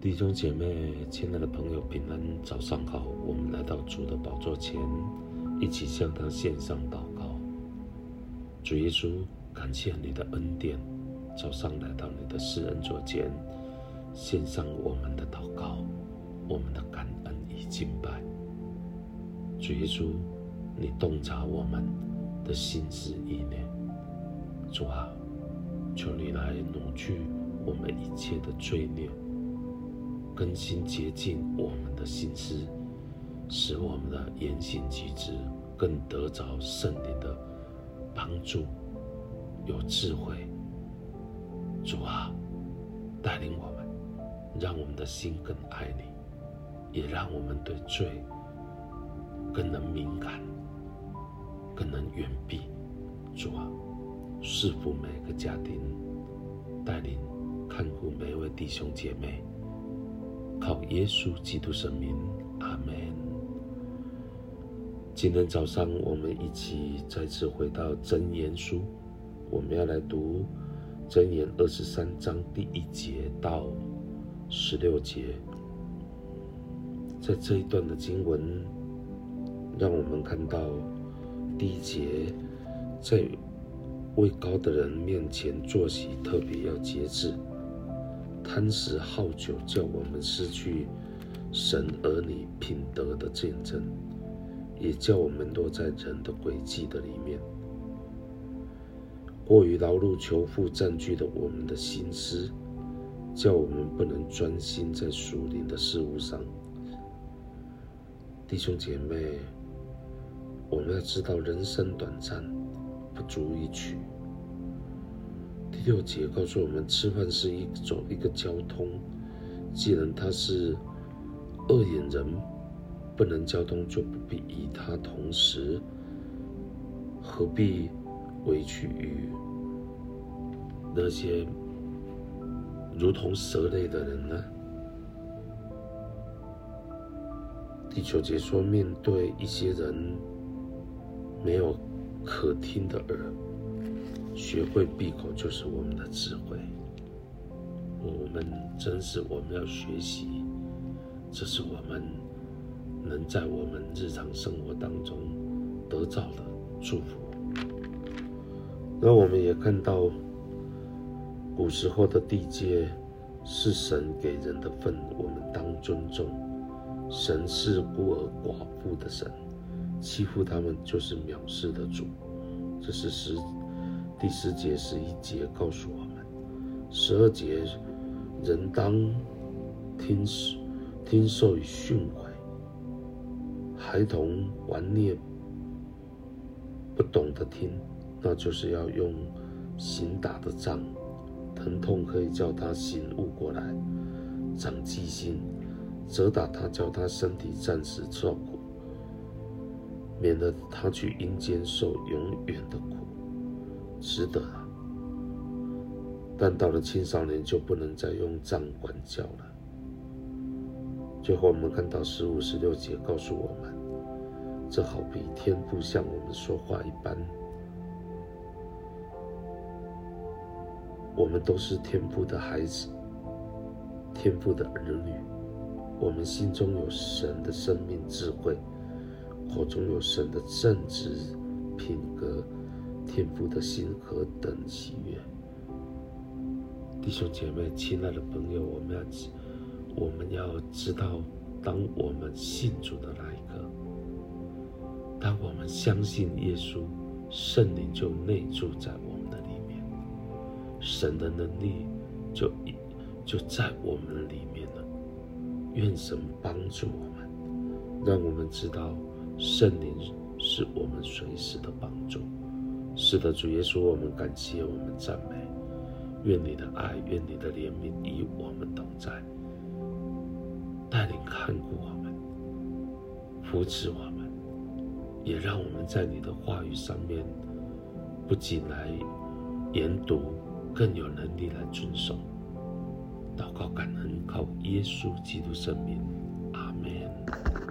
弟兄姐妹，亲爱的朋友，平安，早上好！我们来到主的宝座前，一起向他献上祷告。主耶稣，感谢你的恩典，早上来到你的施恩座前，献上我们的祷告，我们的感恩与敬拜。主耶稣，你洞察我们的心思意念。主啊，求你来挪去我们一切的罪孽，更新洁净我们的心思，使我们的言行举止更得着圣灵的帮助，有智慧。主啊，带领我们，让我们的心更爱你，也让我们对罪更能敏感，更能远避。主啊，赐福每个家庭，带领看顾每一位弟兄姐妹，靠耶稣基督圣名，阿们。今天早上我们一起再次回到箴言书，我们要来读箴言23章第1节到16节。在这一段的经文，让我们看到第1节，在位高的人面前坐席特别要节制，贪食好酒叫我们失去神儿女品德的见证，也叫我们落在人的诡计的里面。过于劳碌求富占据了我们的心思，叫我们不能专心在属灵的事物上。弟兄姐妹，我们要知道人生短暂，不足以取。第6节告诉我们，吃饭是一个交通，既然他是恶眼人，不能交通，就不必与他同食，何必委屈于那些如同蛇类的人呢？第9节说，面对一些人没有可听的耳，学会闭口就是我们的智慧。我们要学习，这是我们能在我们日常生活当中得到的祝福。那我们也看到古时候的地界是神给人的份，我们当尊重。神是孤儿寡妇的神，欺负他们就是藐视的主。这是第10节、11节告诉我们。12节，人当听受与训诲。孩童顽劣不懂得听，那就是要用刑打的杖，疼痛可以叫他醒悟过来，长记性，责打他，叫他身体暂时受苦，免得他去阴间受永远的苦，值得啊。但到了青少年就不能再用杖管教了。最后我们看到15、16节告诉我们，这好比天父向我们说话一般。我们都是天父的孩子，天父的儿女。我们心中有神的生命智慧，口中有神的正直品格，天父的心何等喜悦。弟兄姐妹，亲爱的朋友，我们要知道，当我们信主的那一刻，当我们相信耶稣，圣灵就内住在我们的里面，神的能力就在我们的里面了。愿神帮助我们，让我们知道圣灵是我们随时的帮助。是的，主耶稣，我们感谢，我们赞美。愿你的爱，愿你的怜悯与我们同在，带领看顾我们，扶持我们，也让我们在你的话语上面不仅来研读，更有能力来遵守。祷告感恩，靠耶稣基督圣名，阿们。